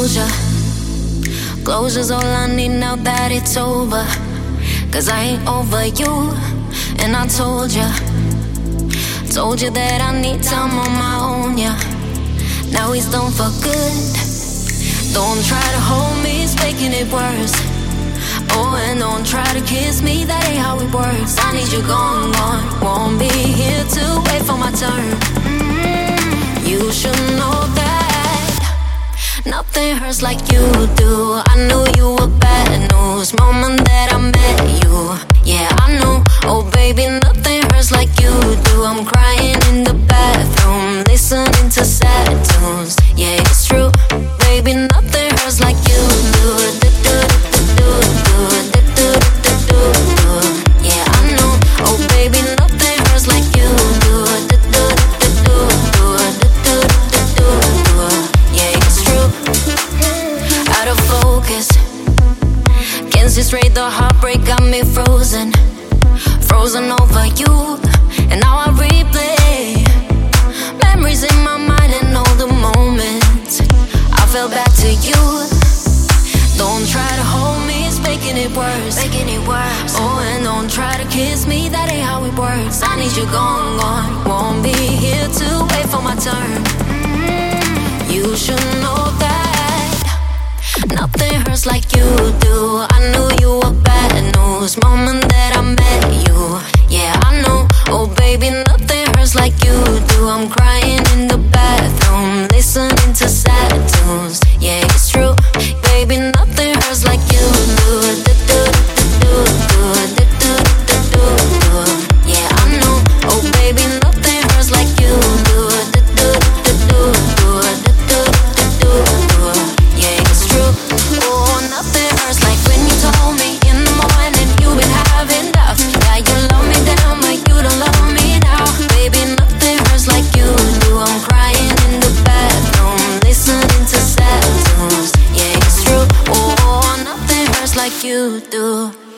closure. Closure's all I need now that it's over. 'Cause I ain't over you, and I told you that I need time on my own, yeah. Now he's done for good. Don't try to hold me, it's making it worse. Oh, and don't try to kiss me, that ain't how it works. I need you gone, gone. Won't be here to wait for my turn. You should know that nothing hurts like you do. I knew you were bad news moment that I met you. Yeah, I know. Oh, baby, nothing hurts like you do. I'm crying in the bathroom, listening to sad tunes. Yeah, it's true. Baby, nothing hurts like you do. Yeah, I know. Oh, baby, nothing hurts like you do. Yeah, it's true. Out of focus, can't see straight, the heartbreak got me frozen. Frozen over you, and now I replay memories in my mind and all the moments I fell back to you. Don't try to hold me, it's making it worse. Oh, and don't try to kiss me, that ain't how it works. I need you gone, gone. Won't be here to wait for my turn. You should know that nothing hurts like you do. I knew you were bad news moment that I met you. Yeah, I know. Oh, baby, nothing hurts like you do. I'm crying in the bathroom, listening to sad tunes. Yeah, it's true. Baby, nothing hurts like you do. Yeah, I know. Oh, baby, nothing hurts like you do. Yeah, it's true. Oh, nothing hurts like when you told me in the morning you've been having doubts. Yeah, you love me down, but you don't love me now. Baby, nothing hurts like you do. I'm crying in the bathroom, listening to sad tunes. Yeah, it's true. Oh, nothing hurts like you do.